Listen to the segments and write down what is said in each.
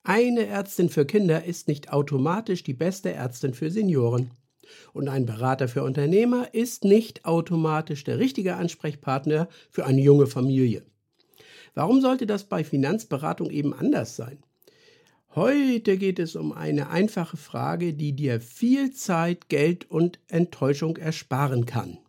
Eine Ärztin für Kinder ist nicht automatisch die beste Ärztin für Senioren. Und ein Berater für Unternehmer ist nicht automatisch der richtige Ansprechpartner für eine junge Familie. Warum sollte das bei Finanzberatung eben anders sein? Heute geht es um eine einfache Frage, die dir viel Zeit, Geld und Enttäuschung ersparen kann.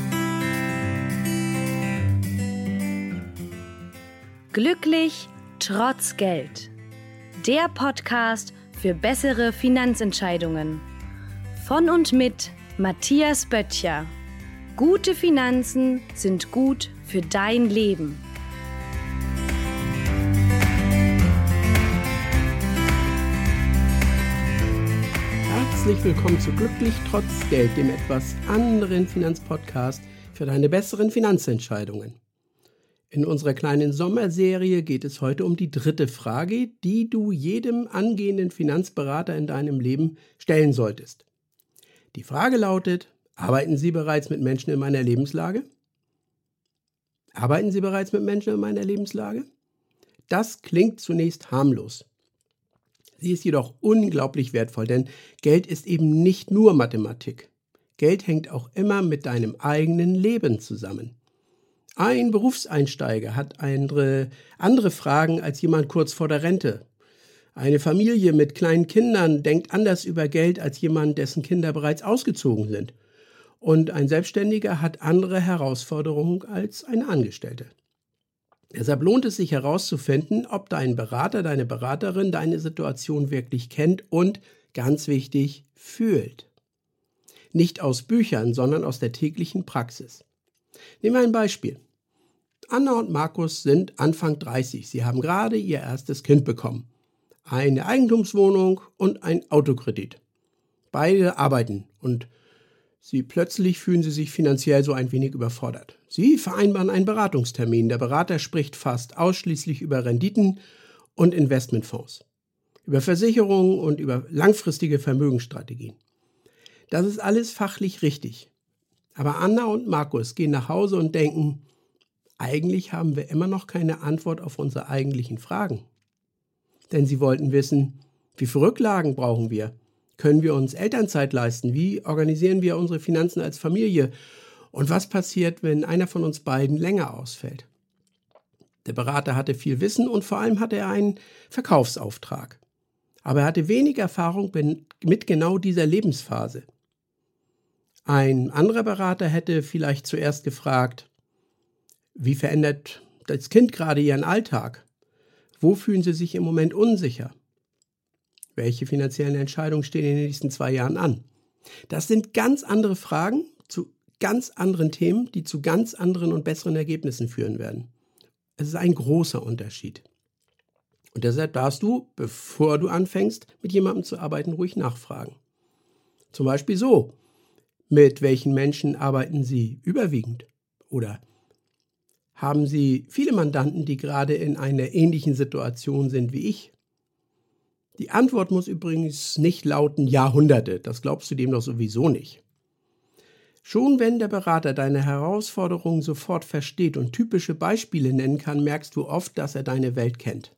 Glücklich trotz Geld. Der Podcast für bessere Finanzentscheidungen. Von und mit Matthias Böttcher. Gute Finanzen sind gut für dein Leben. Herzlich willkommen zu Glücklich trotz Geld, dem etwas anderen Finanzpodcast für deine besseren Finanzentscheidungen. In unserer kleinen Sommerserie geht es heute um die dritte Frage, die du jedem angehenden Finanzberater in deinem Leben stellen solltest. Die Frage lautet: Arbeiten Sie bereits mit Menschen in meiner Lebenslage? Arbeiten Sie bereits mit Menschen in meiner Lebenslage? Das klingt zunächst harmlos. Sie ist jedoch unglaublich wertvoll, denn Geld ist eben nicht nur Mathematik. Geld hängt auch immer mit deinem eigenen Leben zusammen. Ein Berufseinsteiger hat andere Fragen als jemand kurz vor der Rente. Eine Familie mit kleinen Kindern denkt anders über Geld als jemand, dessen Kinder bereits ausgezogen sind. Und ein Selbstständiger hat andere Herausforderungen als eine Angestellte. Deshalb lohnt es sich herauszufinden, ob dein Berater, deine Beraterin deine Situation wirklich kennt und, ganz wichtig, fühlt. Nicht aus Büchern, sondern aus der täglichen Praxis. Nehmen wir ein Beispiel. Anna und Markus sind Anfang 30. Sie haben gerade ihr erstes Kind bekommen. Eine Eigentumswohnung und ein Autokredit. Beide arbeiten und plötzlich fühlen sie sich finanziell so ein wenig überfordert. Sie vereinbaren einen Beratungstermin. Der Berater spricht fast ausschließlich über Renditen und Investmentfonds, über Versicherungen und über langfristige Vermögensstrategien. Das ist alles fachlich richtig. Aber Anna und Markus gehen nach Hause und denken: Eigentlich haben wir immer noch keine Antwort auf unsere eigentlichen Fragen. Denn sie wollten wissen, wie viele Rücklagen brauchen wir? Können wir uns Elternzeit leisten? Wie organisieren wir unsere Finanzen als Familie? Und was passiert, wenn einer von uns beiden länger ausfällt? Der Berater hatte viel Wissen und vor allem hatte er einen Verkaufsauftrag. Aber er hatte wenig Erfahrung mit genau dieser Lebensphase. Ein anderer Berater hätte vielleicht zuerst gefragt: Wie verändert das Kind gerade ihren Alltag? Wo fühlen sie sich im Moment unsicher? Welche finanziellen Entscheidungen stehen in den nächsten 2 Jahren an? Das sind ganz andere Fragen zu ganz anderen Themen, die zu ganz anderen und besseren Ergebnissen führen werden. Es ist ein großer Unterschied. Und deshalb darfst du, bevor du anfängst, mit jemandem zu arbeiten, ruhig nachfragen. Zum Beispiel so: Mit welchen Menschen arbeiten Sie überwiegend? Oder haben Sie viele Mandanten, die gerade in einer ähnlichen Situation sind wie ich? Die Antwort muss übrigens nicht lauten Jahrhunderte, das glaubst du dem doch sowieso nicht. Schon wenn der Berater deine Herausforderungen sofort versteht und typische Beispiele nennen kann, merkst du oft, dass er deine Welt kennt.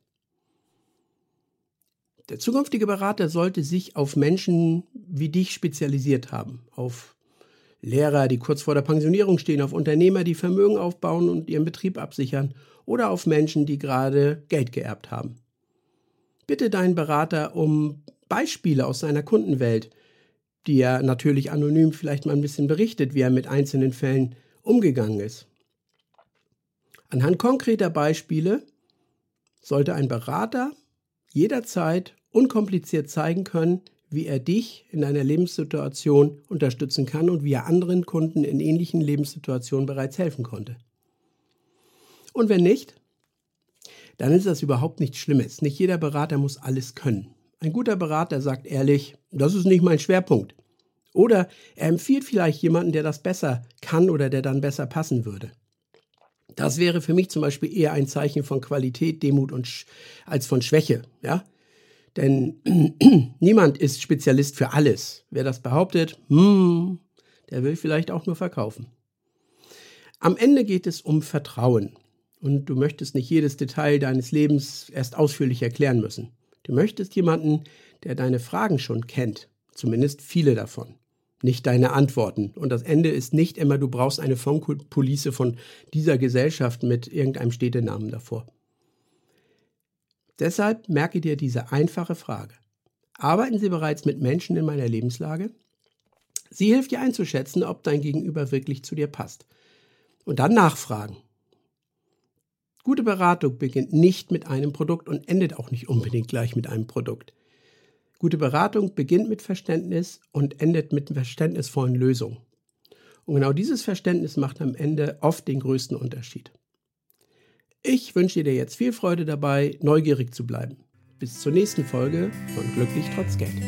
Der zukünftige Berater sollte sich auf Menschen wie dich spezialisiert haben, auf Lehrer, die kurz vor der Pensionierung stehen, auf Unternehmer, die Vermögen aufbauen und ihren Betrieb absichern, oder auf Menschen, die gerade Geld geerbt haben. Bitte deinen Berater um Beispiele aus seiner Kundenwelt, die er natürlich anonym vielleicht mal ein bisschen berichtet, wie er mit einzelnen Fällen umgegangen ist. Anhand konkreter Beispiele sollte ein Berater jederzeit unkompliziert zeigen können, wie er dich in deiner Lebenssituation unterstützen kann und wie er anderen Kunden in ähnlichen Lebenssituationen bereits helfen konnte. Und wenn nicht, dann ist das überhaupt nichts Schlimmes. Nicht jeder Berater muss alles können. Ein guter Berater sagt ehrlich: Das ist nicht mein Schwerpunkt. Oder er empfiehlt vielleicht jemanden, der das besser kann oder der dann besser passen würde. Das wäre für mich zum Beispiel eher ein Zeichen von Qualität, Demut als von Schwäche, ja? Denn niemand ist Spezialist für alles. Wer das behauptet, der will vielleicht auch nur verkaufen. Am Ende geht es um Vertrauen. Und du möchtest nicht jedes Detail deines Lebens erst ausführlich erklären müssen. Du möchtest jemanden, der deine Fragen schon kennt, zumindest viele davon, nicht deine Antworten. Und das Ende ist nicht immer, du brauchst eine Fondpolice von dieser Gesellschaft mit irgendeinem Städtenamen davor. Deshalb merke dir diese einfache Frage. Arbeiten Sie bereits mit Menschen in meiner Lebenslage? Sie hilft dir einzuschätzen, ob dein Gegenüber wirklich zu dir passt. Und dann nachfragen. Gute Beratung beginnt nicht mit einem Produkt und endet auch nicht unbedingt gleich mit einem Produkt. Gute Beratung beginnt mit Verständnis und endet mit verständnisvollen Lösungen. Und genau dieses Verständnis macht am Ende oft den größten Unterschied. Ich wünsche dir jetzt viel Freude dabei, neugierig zu bleiben. Bis zur nächsten Folge von Glücklich trotz Geld.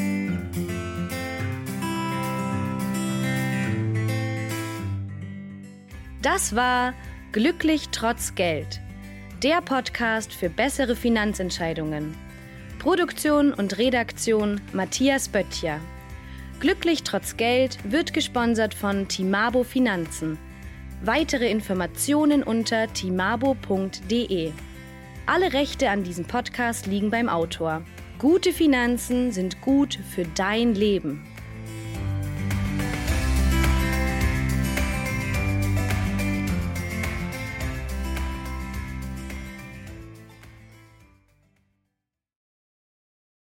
Das war Glücklich trotz Geld, der Podcast für bessere Finanzentscheidungen. Produktion und Redaktion Matthias Böttcher. Glücklich trotz Geld wird gesponsert von Timabo Finanzen. Weitere Informationen unter timabo.de. Alle Rechte an diesem Podcast liegen beim Autor. Gute Finanzen sind gut für dein Leben.